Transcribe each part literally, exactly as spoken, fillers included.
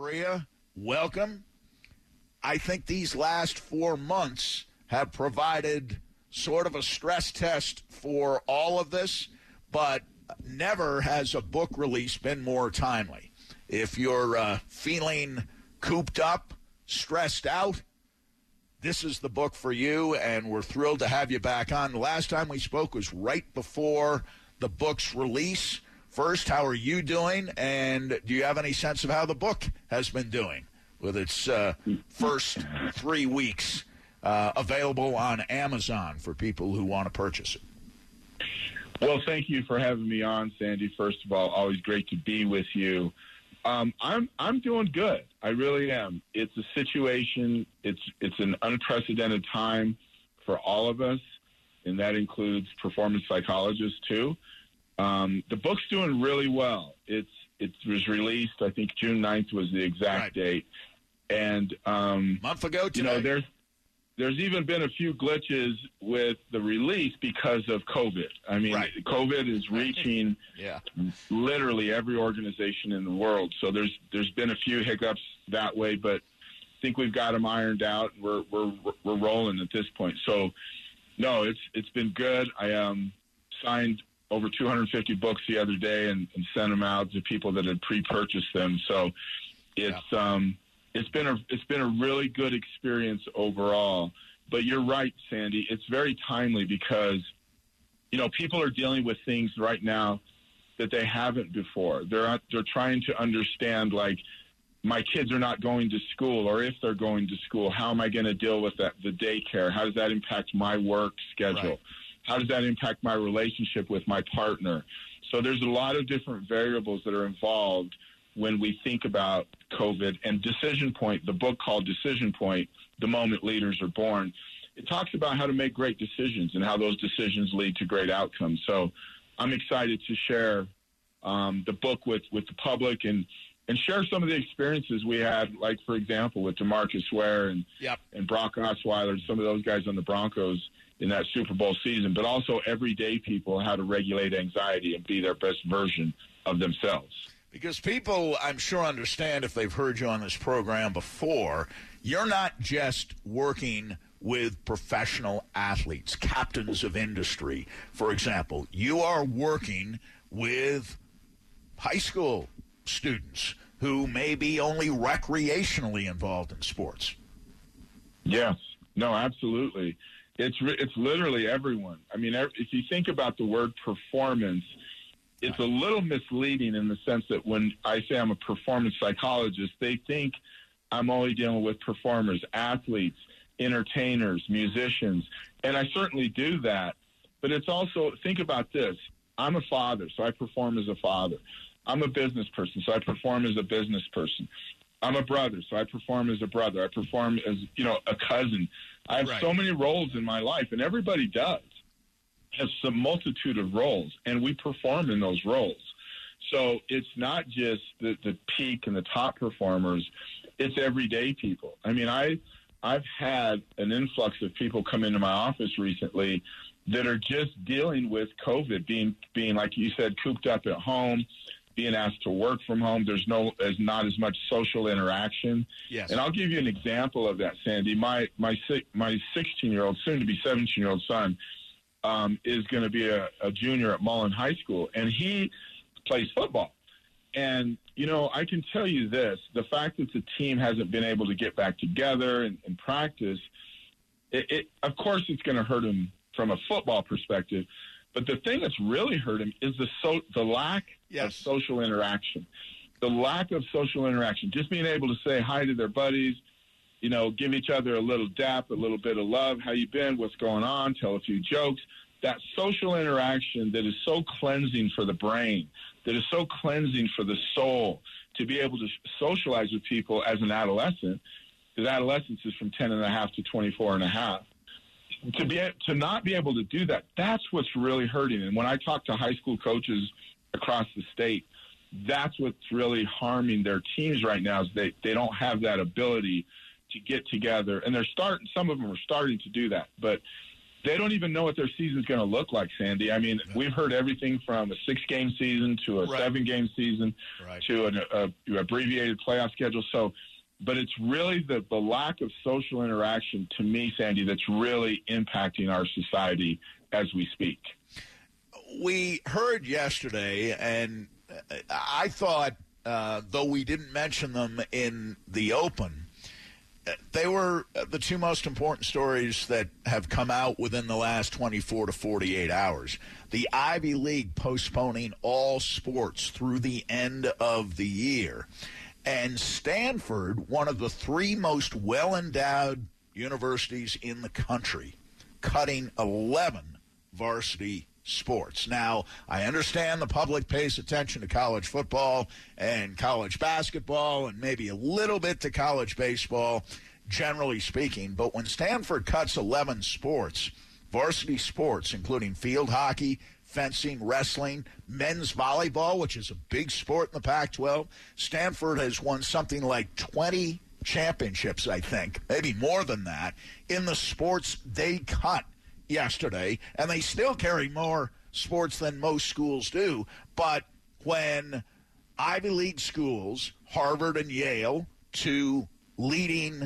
Maria, welcome. I think these last four months have provided sort of a stress test for all of this, but never has a book release been more timely. If you're uh, feeling cooped up, stressed out, this is the book for you, and we're thrilled to have you back on. The last time we spoke was right before the book's release. First, how are you doing, and do you have any sense of how the book has been doing with its uh, first three weeks uh, available on Amazon for people who want to purchase it? Well, thank you for having me on, Sandy. First of all, always great to be with you. Um, I'm I'm doing good. I really am. It's a situation. It's it's an unprecedented time for all of us, and that includes performance psychologists too. Um, the book's doing really well. It's it was released. I think June ninth was the exact right. date, and um, month ago today. You know, there's there's even been a few glitches with the release because of COVID. I mean, right. COVID is reaching yeah. literally every organization in the world. So there's there's been a few hiccups that way, but I think we've got them ironed out. We're we're we're rolling at this point. So no, it's it's been good. I um signed over two hundred fifty books the other day and, and sent them out to people that had pre-purchased them. So it's yeah. um. It's been a it's been a really good experience overall. But you're right, Sandy. It's very timely because, you know, people are dealing with things right now that they haven't before. They're they're trying to understand, like, my kids are not going to school, or if they're going to school, how am I going to deal with that? The daycare, how does that impact my work schedule? Right. How does that impact my relationship with my partner? So there's a lot of different variables that are involved when we think about COVID. And Decision Point, the book called Decision Point, The Moment Leaders Are Born, it talks about how to make great decisions and how those decisions lead to great outcomes. So I'm excited to share um, the book with, with the public and, and share some of the experiences we had, like, for example, with DeMarcus Ware and, yep. and Brock Osweiler, some of those guys on the Broncos in that Super Bowl season, but also everyday people, how to regulate anxiety and be their best version of themselves. Because people, I'm sure, understand if they've heard you on this program before, you're not just working with professional athletes, captains of industry, for example. You are working with high school students who may be only recreationally involved in sports. Yes. No, absolutely. It's it's literally everyone. I mean, if you think about the word performance, it's a little misleading in the sense that when I say I'm a performance psychologist, they think I'm only dealing with performers, athletes, entertainers, musicians, and I certainly do that. But it's also, think about this. I'm a father, so I perform as a father. I'm a business person, so I perform as a business person. I'm a brother, so I perform as a brother. I perform as, you know, a cousin. I have right. so many roles in my life, and everybody does. Has some multitude of roles, and we perform in those roles. So it's not just the, the peak and the top performers, it's everyday people. I mean, I, I've had an influx of people come into my office recently that are just dealing with COVID, being, being like you said, cooped up at home, being asked to work from home. There's no, there's not as much social interaction. Yes. And I'll give you an example of that, Sandy. My, my, my sixteen-year-old, soon to be seventeen-year-old son, Um, is going to be a, a junior at Mullen High School, and he plays football. And, you know, I can tell you this, the fact that the team hasn't been able to get back together and, and practice, it, it, of course it's going to hurt him from a football perspective, but the thing that's really hurt him is the so, the lack yes. of social interaction. The lack of social interaction, just being able to say hi to their buddies, you know, give each other a little dap, a little bit of love. How you been? What's going on? Tell a few jokes. That social interaction that is so cleansing for the brain, that is so cleansing for the soul, to be able to socialize with people as an adolescent, because adolescence is from ten and a half to twenty-four and a half. To be to not be able to do that, that's what's really hurting. And when I talk to high school coaches across the state, that's what's really harming their teams right now, is they, they don't have that ability to get together. And they're starting, some of them are starting to do that. But they don't even know what their season's going to look like, Sandy. I mean, no. we've heard everything from a six-game season to a right. seven-game season right. to an a, a abbreviated playoff schedule. So, but it's really the, the lack of social interaction, to me, Sandy, that's really impacting our society as we speak. We heard yesterday, and I thought, uh, though we didn't mention them in the open, they were the two most important stories that have come out within the last twenty-four to forty-eight hours. The Ivy League postponing all sports through the end of the year. And Stanford, one of the three most well-endowed universities in the country, cutting eleven varsity sports. Now, I understand the public pays attention to college football and college basketball and maybe a little bit to college baseball, generally speaking. But when Stanford cuts eleven sports, varsity sports, including field hockey, fencing, wrestling, men's volleyball, which is a big sport in the Pac twelve, Stanford has won something like twenty championships, I think, maybe more than that, in the sports they cut yesterday, and they still carry more sports than most schools do. But when Ivy League schools, Harvard and Yale, two leading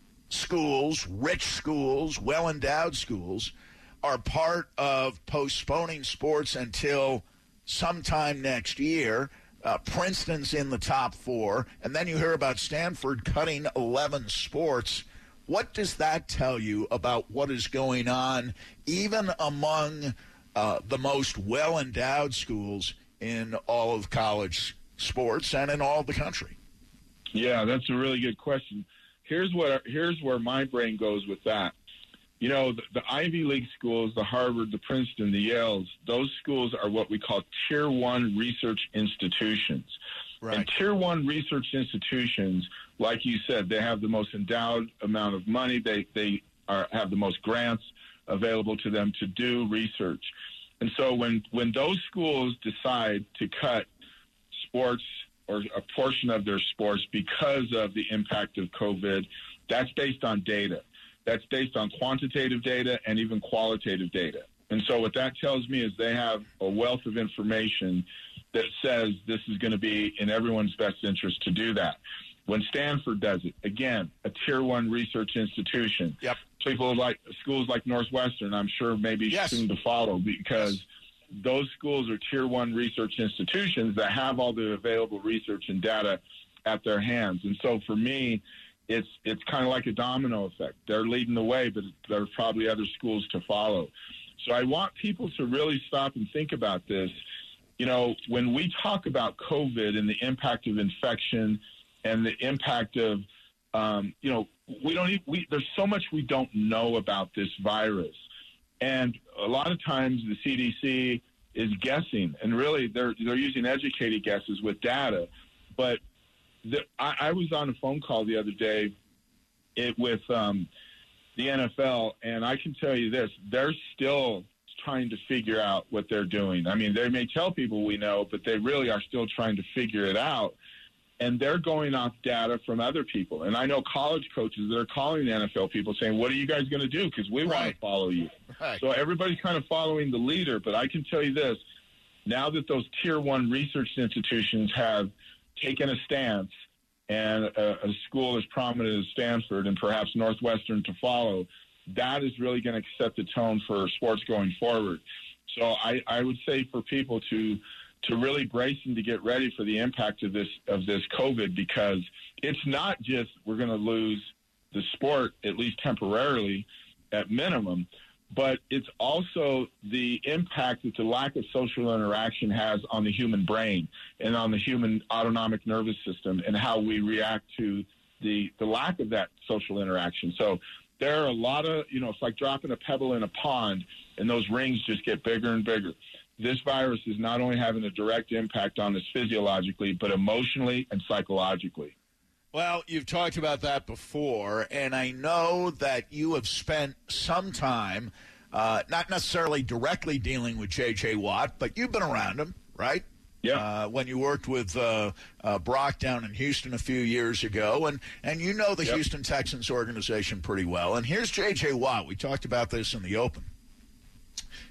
schools, rich schools, well-endowed schools, are part of postponing sports until sometime next year, uh, Princeton's in the top four, and then you hear about Stanford cutting eleven sports. What does that tell you about what is going on even among uh, the most well-endowed schools in all of college sports and in all of the country? Yeah, that's a really good question. Here's what here's where my brain goes with that. You know, the, the Ivy League schools, the Harvard, the Princeton, the Yales, those schools are what we call Tier One research institutions. Right. And Tier One research institutions, like you said, they have the most endowed amount of money. They they are have the most grants available to them to do research. And so when when those schools decide to cut sports or a portion of their sports because of the impact of COVID, that's based on data. That's based on quantitative data and even qualitative data. And so what that tells me is they have a wealth of information that says this is going to be in everyone's best interest to do that. When Stanford does it, again, a tier one research institution. Yep. People like schools like Northwestern, I'm sure maybe yes. soon to follow, because yes. those schools are tier one research institutions that have all the available research and data at their hands. And so for me, it's it's kind of like a domino effect. They're leading the way, but there's probably other schools to follow. So I want people to really stop and think about this. You know, when we talk about COVID and the impact of infection and the impact of, um, you know, we don't even, we, there's so much we don't know about this virus. And a lot of times the C D C is guessing, and really they're, they're using educated guesses with data. But the, I, I was on a phone call the other day it, with um, the N F L, and I can tell you this, they're still trying to figure out what they're doing. I mean, they may tell people we know, but they really are still trying to figure it out. And they're going off data from other people. And I know college coaches that are calling the N F L people saying, what are you guys going to do? Because we right. want to follow you. Right. So everybody's kind of following the leader. But I can tell you this, now that those tier one research institutions have taken a stance, and a, a school as prominent as Stanford and perhaps Northwestern to follow, that is really going to set the tone for sports going forward. So I, I would say for people to to really brace and to get ready for the impact of this of this COVID, because it's not just we're going to lose the sport, at least temporarily, at minimum, but it's also the impact that the lack of social interaction has on the human brain and on the human autonomic nervous system and how we react to the, the lack of that social interaction. So there are a lot of, you know, it's like dropping a pebble in a pond and those rings just get bigger and bigger. This virus is not only having a direct impact on us physiologically, but emotionally and psychologically. Well, you've talked about that before, and I know that you have spent some time, uh, not necessarily directly dealing with J J. Watt, but you've been around him, right? Yeah. Uh, when you worked with uh, uh, Brock down in Houston a few years ago, and, and you know the yep. Houston Texans organization pretty well. And here's J J. Watt. We talked about this in the open.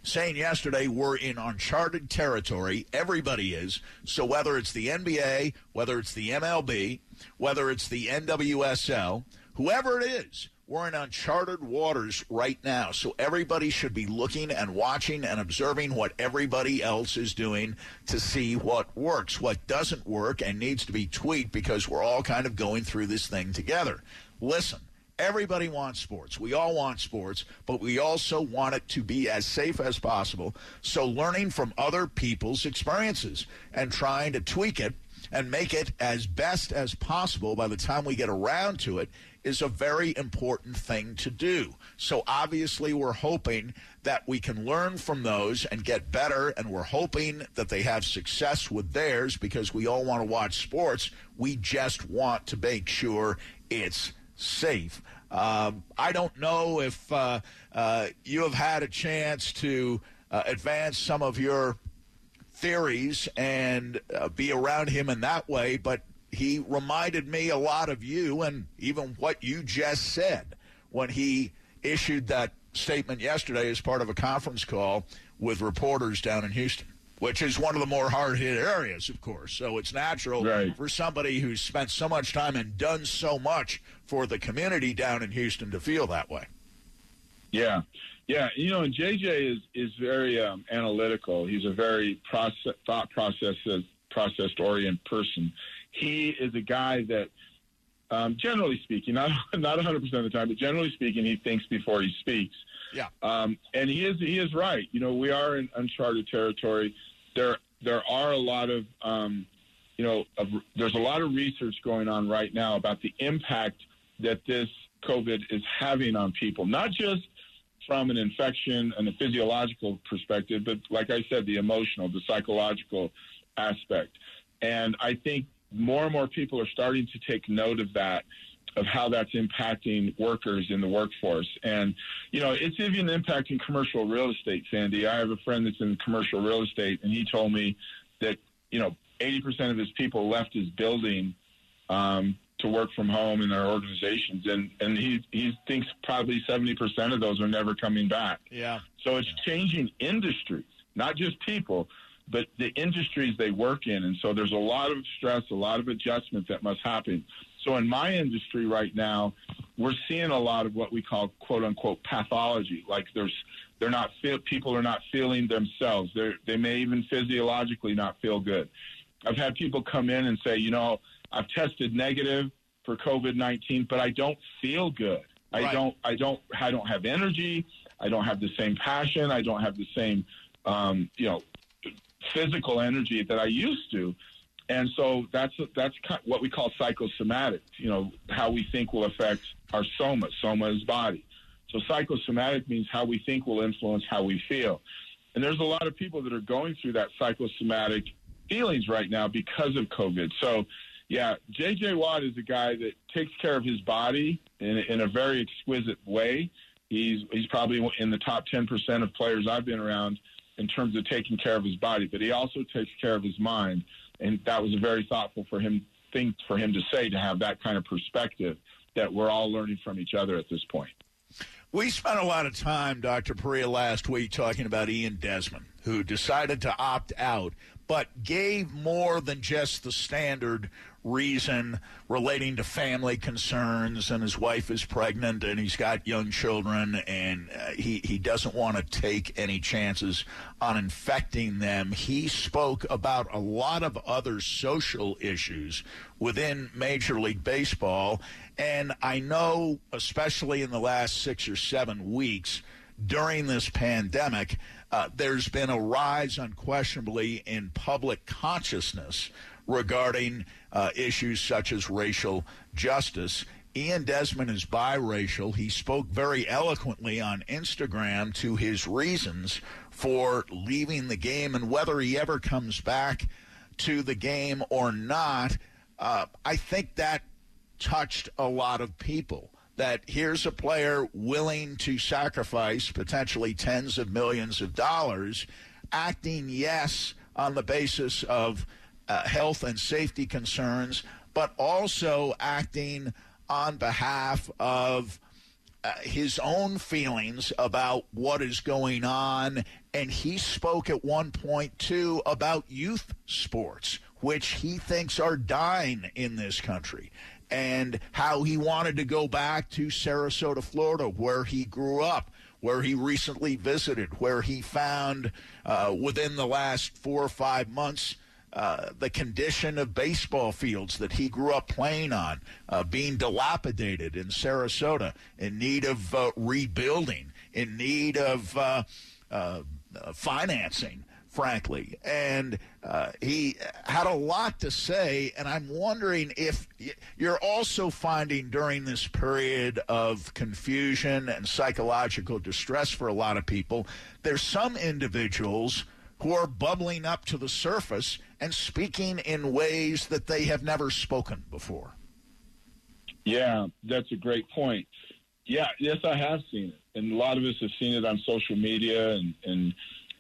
saying yesterday we're in uncharted territory. Everybody is. So whether it's the N B A, whether it's the M L B, whether it's the N W S L, whoever it is, we're in uncharted waters right now. So everybody should be looking and watching and observing what everybody else is doing to see what works, what doesn't work, and needs to be tweaked, because we're all kind of going through this thing together. Listen, everybody wants sports. We all want sports, but we also want it to be as safe as possible. So learning from other people's experiences and trying to tweak it and make it as best as possible by the time we get around to it is a very important thing to do. So obviously we're hoping that we can learn from those and get better, and we're hoping that they have success with theirs, because we all want to watch sports. We just want to make sure it's safe. Um, I don't know if uh, uh, you have had a chance to uh, advance some of your theories and uh, be around him in that way, but he reminded me a lot of you, and even what you just said when he issued that statement yesterday as part of a conference call with reporters down in Houston, which is one of the more hard-hit areas, of course. So it's natural right. for somebody who's spent so much time and done so much for the community down in Houston to feel that way. Yeah. Yeah, you know, and J J is, is very um, analytical. He's a very process, thought process, process-oriented person. He is a guy that, um, generally speaking, not not one hundred percent of the time, but generally speaking, he thinks before he speaks. Yeah. Um, and he is he is right. You know, we are in uncharted territory. There there are a lot of, um, you know, of, there's a lot of research going on right now about the impact that this COVID is having on people, not just from an infection and a physiological perspective, but like I said, the emotional, the psychological aspect. And I think more and more people are starting to take note of that, of how that's impacting workers in the workforce. And, you know, it's even impacting commercial real estate, Sandy. I have a friend that's in commercial real estate, and he told me that, you know, eighty percent of his people left his building um, to work from home in their organizations. And, and he, he thinks probably seventy percent of those are never coming back. Yeah. So it's changing industries, not just people, but the industries they work in. And so there's a lot of stress, a lot of adjustment that must happen. So in my industry right now, we're seeing a lot of what we call quote unquote pathology. Like there's, they're not feel, people are not feeling themselves. They they may even physiologically not feel good. I've had people come in and say, you know, I've tested negative for COVID nineteen, but I don't feel good. I Right. don't, I don't, I don't have energy. I don't have the same passion. I don't have the same, um, you know, physical energy that I used to. And so that's that's what we call psychosomatic, you know, how we think will affect our soma. Soma is body. So psychosomatic means how we think will influence how we feel. And there's a lot of people that are going through that psychosomatic feelings right now because of COVID. So, yeah, J J. Watt is a guy that takes care of his body in, in a very exquisite way. He's, he's probably in the top ten percent of players I've been around in terms of taking care of his body, but he also takes care of his mind. And that was a very thoughtful for him thing for him to say, to have that kind of perspective that we're all learning from each other at this point. We spent a lot of time, Doctor Perea, last week talking about Ian Desmond, who decided to opt out, but gave more than just the standard reason relating to family concerns, and his wife is pregnant and he's got young children, and uh, he, he doesn't want to take any chances on infecting them. He spoke about a lot of other social issues within Major League Baseball, and I know, especially in the last six or seven weeks during this pandemic, uh, there's been a rise unquestionably in public consciousness regarding uh, issues such as racial justice. Ian Desmond is biracial. He spoke very eloquently on Instagram to his reasons for leaving the game, and whether he ever comes back to the game or not, uh, I think that touched a lot of people. That here's a player willing to sacrifice potentially tens of millions of dollars, acting, yes, on the basis of uh, health and safety concerns, but also acting on behalf of uh, his own feelings about what is going on, and he spoke at one point, too, about youth sports, which he thinks are dying in this country, and how he wanted to go back to Sarasota, Florida, where he grew up, where he recently visited, where he found uh, within the last four or five months uh, the condition of baseball fields that he grew up playing on, uh, being dilapidated in Sarasota, in need of uh, rebuilding, in need of uh, uh, financing, frankly. And uh, he had a lot to say, and I'm wondering if you're also finding during this period of confusion and psychological distress for a lot of people, there's some individuals who are bubbling up to the surface and speaking in ways that they have never spoken before. Yeah, that's a great point. Yeah, yes, I have seen it. And a lot of us have seen it on social media, and, and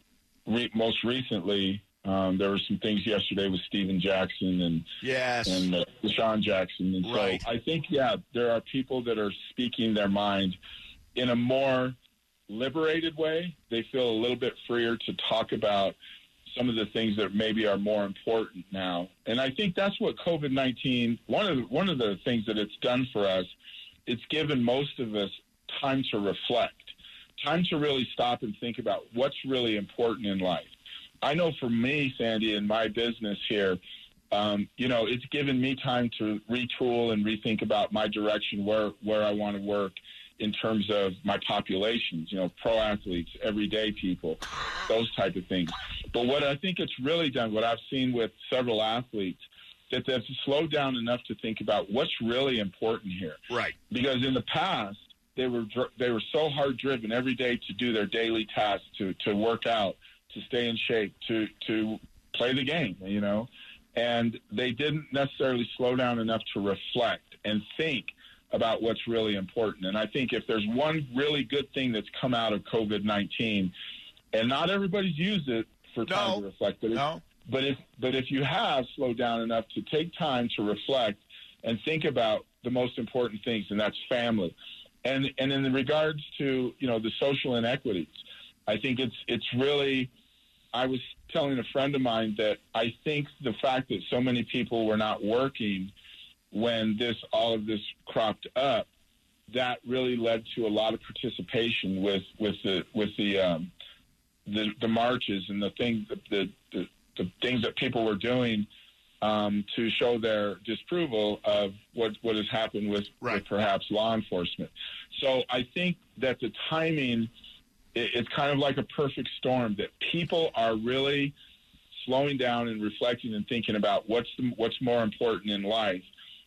re- most recently, um, there were some things yesterday with Steven Jackson and yes. and uh, Deshaun Jackson. And right. so I think, yeah, there are people that are speaking their mind in a more liberated way. They feel a little bit freer to talk about some of the things that maybe are more important now. And I think that's what COVID nineteen, one of the, one of the things that it's done for us, it's given most of us time to reflect, time to really stop and think about what's really important in life. I know for me, Sandy, in my business here, um, you know, it's given me time to retool and rethink about my direction, where, where I want to work in terms of my populations, you know, pro athletes, everyday people, those type of things. But what I think it's really done, what I've seen with several athletes, that they've slowed down enough to think about what's really important here. Right. Because in the past, they were they were so hard driven every day to do their daily tasks, to, to work out, to stay in shape, to, to play the game, you know, and they didn't necessarily slow down enough to reflect and think about what's really important. And I think if there's one really good thing that's come out of COVID nineteen, and not everybody's used it for time no. to reflect, but, no. but if but if you have slowed down enough to take time to reflect and think about the most important things, and that's family. And and in regards to, you know, the social inequities, I think it's it's really, I was telling a friend of mine that I think the fact that so many people were not working when this all of this cropped up, that really led to a lot of participation with with the with the um, the, the marches and the things the, the the things that people were doing um, to show their disapproval of what what has happened with, right. with perhaps law enforcement. So I think that the timing, it, it's kind of like a perfect storm, that people are really slowing down and reflecting and thinking about what's the, what's more important in life.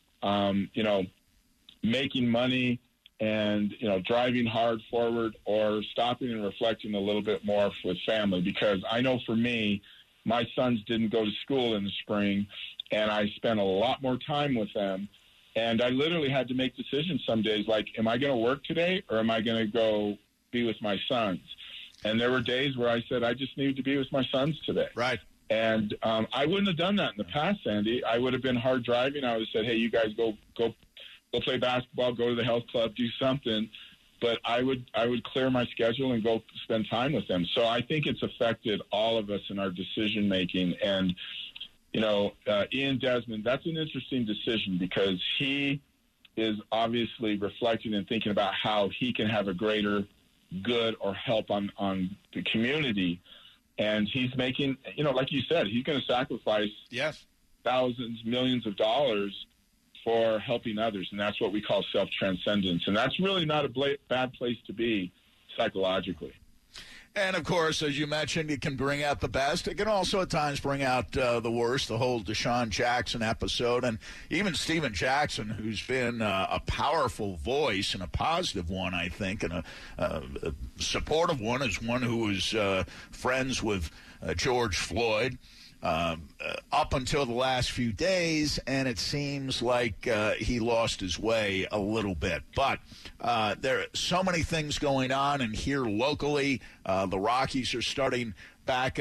Um, you know, making money and, you know, driving hard forward, or stopping and reflecting a little bit more with family. Because I know for me, my sons didn't go to school in the spring, and I spent a lot more time with them. And I literally had to make decisions some days, like, am I going to work today, or am I going to go be with my sons? And there were days where I said, I just need to be with my sons today. Right. And um, I wouldn't have done that in the past, Sandy. I would have been hard driving. I would have said, hey, you guys go go go play basketball, go to the health club, do something. But I would I would clear my schedule and go spend time with them. So I think it's affected all of us in our decision making. And, you know, uh, Ian Desmond, that's an interesting decision, because he is obviously reflecting and thinking about how he can have a greater good or help on, on the community. And he's making, you know, like you said, he's going to sacrifice yes. thousands, millions of dollars for helping others. And that's what we call self-transcendence. And that's really not a bla- bad place to be psychologically. And, of course, as you mentioned, it can bring out the best. It can also at times bring out uh, the worst, the whole Deshaun Jackson episode. And even Steven Jackson, who's been uh, a powerful voice and a positive one, I think, and a, uh, a supportive one, is one who was uh, friends with uh, George Floyd. Um, uh, up until the last few days, and it seems like uh, he lost his way a little bit. But uh, there are so many things going on, and here locally, uh, the Rockies are starting back up,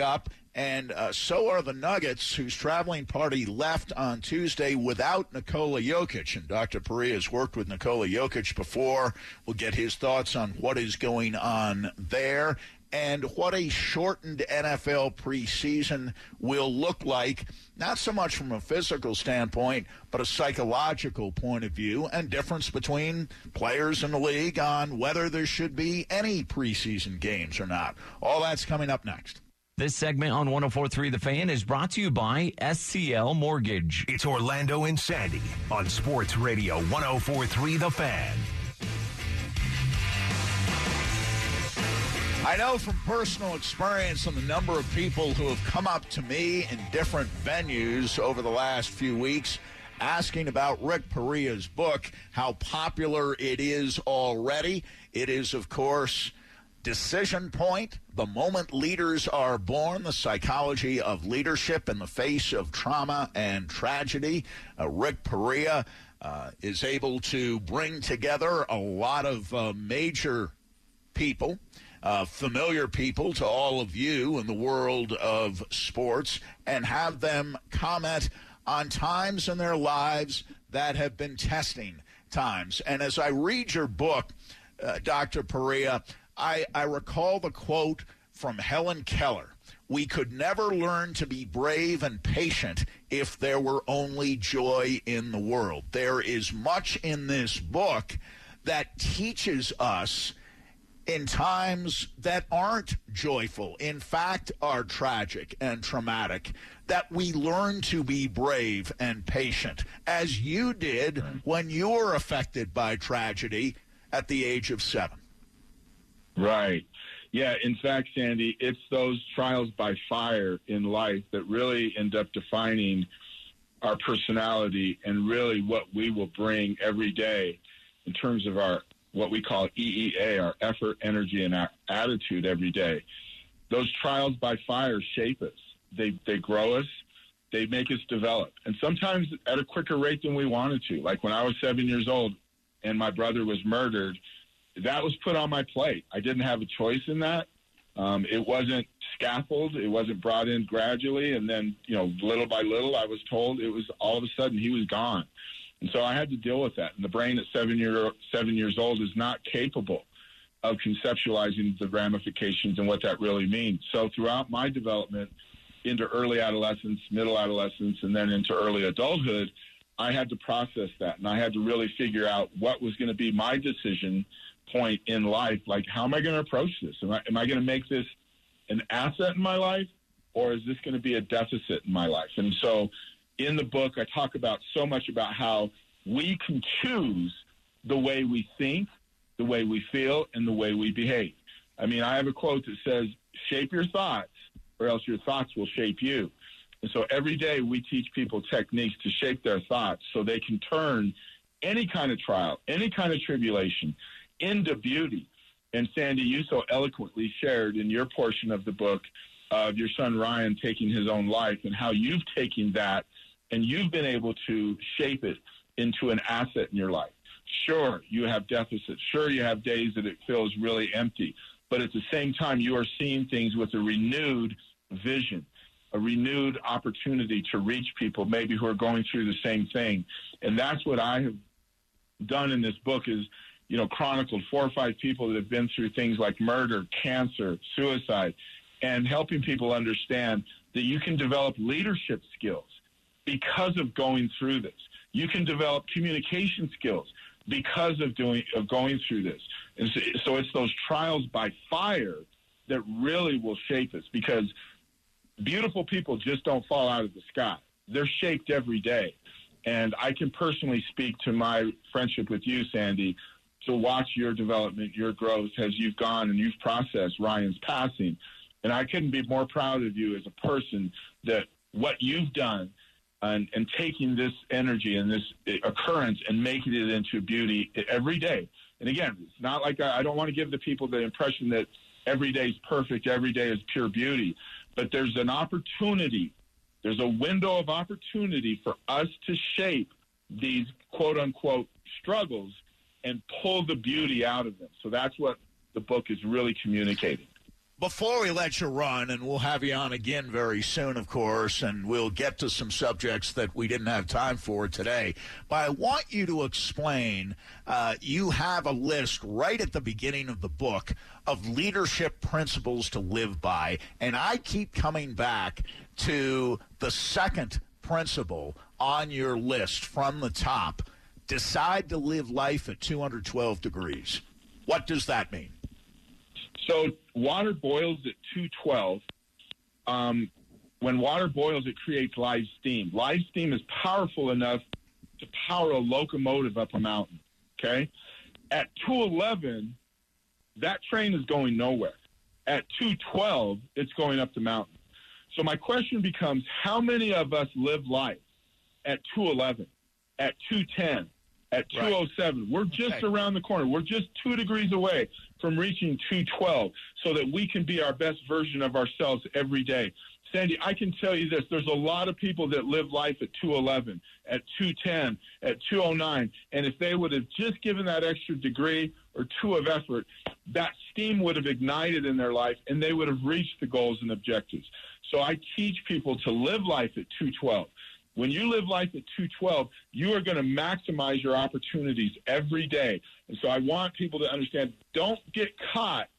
And uh, so are the Nuggets, whose traveling party left on Tuesday without Nikola Jokic. And Doctor Perea has worked with Nikola Jokic before. We'll get his thoughts on what is going on there and what a shortened N F L preseason will look like, not so much from a physical standpoint, but a psychological point of view, and difference between players in the league on whether there should be any preseason games or not. All that's coming up next. This segment on one oh four point three The Fan is brought to you by S C L Mortgage. It's Orlando and Sandy on Sports Radio one oh four point three The Fan. I know from personal experience and the number of people who have come up to me in different venues over the last few weeks asking about Rick Perea's book, how popular it is already. It is, of course, Decision Point, The Moment Leaders Are Born, The Psychology of Leadership in the Face of Trauma and Tragedy. Uh, Rick Perea uh, is able to bring together a lot of uh, major people, uh, familiar people to all of you in the world of sports, and have them comment on times in their lives that have been testing times. And as I read your book, uh, Doctor Perea, I, I recall the quote from Helen Keller: "We could never learn to be brave and patient if there were only joy in the world." There is much in this book that teaches us in times that aren't joyful, in fact, are tragic and traumatic, that we learn to be brave and patient, as you did when you were affected by tragedy at the age of seven. Right. Yeah, in fact, Sandy, it's those trials by fire in life that really end up defining our personality and really what we will bring every day in terms of our what we call E E A, our effort, energy, and our attitude every day. Those trials by fire shape us. They they grow us. They make us develop. And sometimes at a quicker rate than we wanted to. Like when I was seven years old and my brother was murdered, that was put on my plate. I didn't have a choice in that. Um, it wasn't scaffolded. It wasn't brought in gradually. And then, you know, little by little, I was told it was all of a sudden he was gone. And so I had to deal with that. And the brain at seven, year, seven years old is not capable of conceptualizing the ramifications and what that really means. So throughout my development into early adolescence, middle adolescence, and then into early adulthood, I had to process that. And I had to really figure out what was going to be my decision point in life. Like, how am I going to approach this? Am I, am I going to make this an asset in my life, or is this going to be a deficit in my life? And so in the book, I talk about so much about how we can choose the way we think, the way we feel, and the way we behave. I mean, I have a quote that says, shape your thoughts, or else your thoughts will shape you. And so every day we teach people techniques to shape their thoughts so they can turn any kind of trial, any kind of tribulation into beauty. And Sandy, you so eloquently shared in your portion of the book of your son Ryan taking his own life and how you've taken that and you've been able to shape it into an asset in your life. Sure, you have deficits. Sure, you have days that it feels really empty. But at the same time, you are seeing things with a renewed vision, a renewed opportunity to reach people maybe who are going through the same thing. And that's what I have done in this book is, you know, chronicled four or five people that have been through things like murder, cancer, suicide, and helping people understand that you can develop leadership skills because of going through this. You can develop communication skills because of doing of going through this. And so, so it's those trials by fire that really will shape us, because beautiful people just don't fall out of the sky. They're shaped every day. And I can personally speak to my friendship with you, Sandy, to watch your development, your growth as you've gone and you've processed Ryan's passing. And I couldn't be more proud of you as a person, that what you've done and, and taking this energy and this occurrence and making it into beauty every day. And again, it's not like I, I don't want to give the people the impression that every day is perfect, every day is pure beauty. But there's an opportunity, there's a window of opportunity for us to shape these quote-unquote struggles and pull the beauty out of them. So that's what the book is really communicating. Before we let you run, and we'll have you on again very soon, of course, and we'll get to some subjects that we didn't have time for today, but I want you to explain, uh, you have a list right at the beginning of the book of leadership principles to live by, and I keep coming back to the second principle on your list from the top: decide to live life at two hundred twelve degrees. What does that mean? So water boils at two twelve. Um, when water boils, it creates live steam. Live steam is powerful enough to power a locomotive up a mountain, okay? At two eleven, that train is going nowhere. At two twelve, it's going up the mountain. So my question becomes, how many of us live life at two eleven, at two ten, at two oh seven? Right. We're just okay. around the corner. We're just two degrees away from reaching two twelve so that we can be our best version of ourselves every day. Sandy, I can tell you this. There's a lot of people that live life at two eleven, at two ten, at two oh nine, and if they would have just given that extra degree or two of effort, that steam would have ignited in their life, and they would have reached the goals and objectives. So I teach people to live life at two twelve. When you live life at two twelve, you are going to maximize your opportunities every day. And so I want people to understand, don't get caught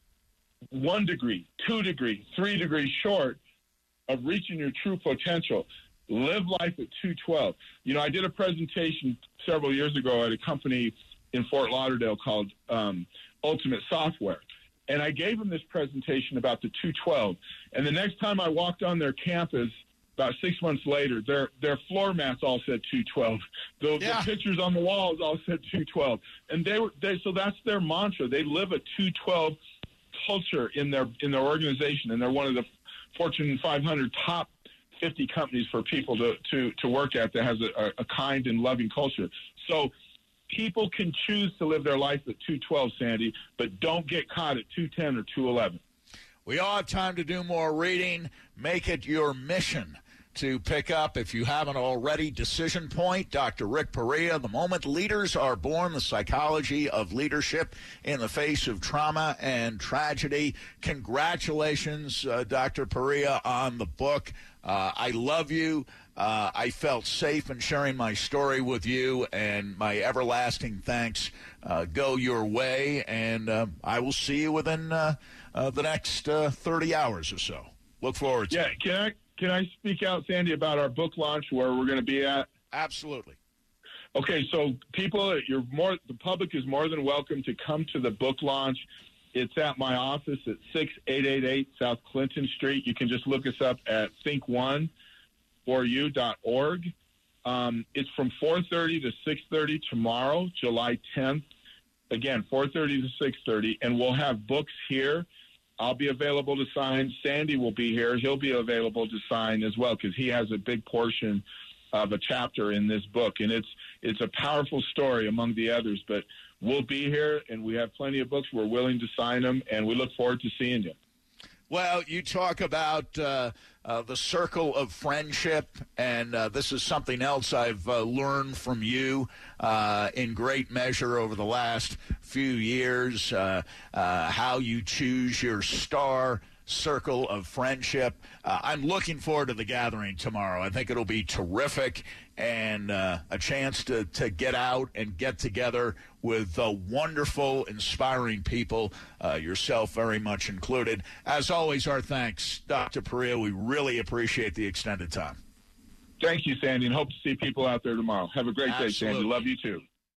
one degree, two degrees, three degrees short of reaching your true potential. Live life at two twelve. You know, I did a presentation several years ago at a company in Fort Lauderdale called um, Ultimate Software. And I gave them this presentation about the two twelve. And the next time I walked on their campus, about six months later, their their floor mats all said two twelve. The, yeah. the pictures on the walls all said two twelve. And they were they so that's their mantra. They live a two twelve culture in their in their organization, and they're one of the Fortune five hundred top fifty companies for people to to, to work at that has a, a kind and loving culture. So people can choose to live their life at two twelve, Sandy, but don't get caught at two ten or two eleven. We all have time to do more reading. Make it your mission to pick up, if you haven't already, Decision Point, Doctor Rick Perea, The Moment Leaders Are Born, The Psychology of Leadership in the Face of Trauma and Tragedy. Congratulations, uh, Doctor Perea, on the book. Uh, I love you. Uh, I felt safe in sharing my story with you, and my everlasting thanks uh, go your way, and uh, I will see you within uh, uh, the next uh, thirty hours or so. Look forward to yeah, it. Can I, can I speak out, Sandy, about our book launch, where we're going to be at? Absolutely. Okay, so people, you're more. the public is more than welcome to come to the book launch. It's at my office at six eight eight eight South Clinton Street. You can just look us up at think one for you dot org. Um, it's from four thirty to six thirty tomorrow, July tenth. Again, four thirty to six thirty, and we'll have books here. I'll be available to sign. Sandy will be here. He'll be available to sign as well because he has a big portion of a chapter in this book, and it's it's a powerful story among the others. But we'll be here, and we have plenty of books. We're willing to sign them, and we look forward to seeing you. Well, you talk about uh, uh, the circle of friendship, and uh, this is something else I've uh, learned from you uh, in great measure over the last few years, uh, uh, how you choose your star circle of friendship. Uh, I'm looking forward to the gathering tomorrow. I think it'll be terrific, and uh, a chance to, to get out and get together with uh, wonderful, inspiring people, uh, yourself very much included. As always, our thanks, Doctor Perea. We really appreciate the extended time. Thank you, Sandy, and hope to see people out there tomorrow. Have a great Absolutely. day, Sandy. Love you, too.